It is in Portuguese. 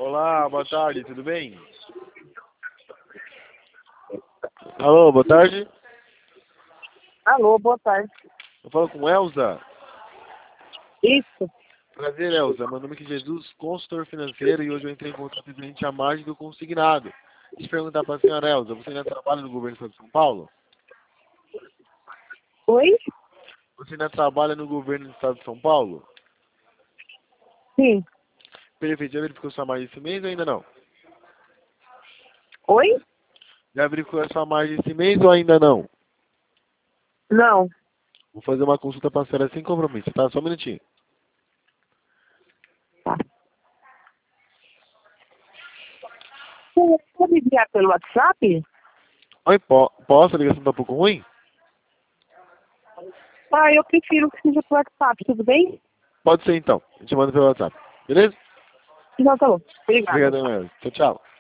Olá, boa tarde, tudo bem? Alô, boa tarde. Alô, boa tarde. Eu falo com Elza. Isso. Prazer, Elza. Meu nome é Jesus, consultor financeiro, e hoje eu entrei em contato referente à margem do consignado. Deixa eu perguntar para a senhora Elza, você ainda trabalha no governo do Estado de São Paulo? Oi? Você ainda trabalha no governo do Estado de São Paulo? Sim. Perfeito, já verificou sua margem esse mês ou ainda não? Oi? Já verificou a sua margem esse mês ou ainda não? Não. Vou fazer uma consulta para a senhora sem compromisso, tá? Só um minutinho. Tá. Você pode enviar pelo WhatsApp? Oi, posso? A ligação tá um pouco ruim? Ah, eu prefiro que seja pelo WhatsApp, tudo bem? Pode ser então. Eu te mando pelo WhatsApp. Beleza? Não, tá bom. Obrigada. Obrigado, Elza. Tchau, tchau.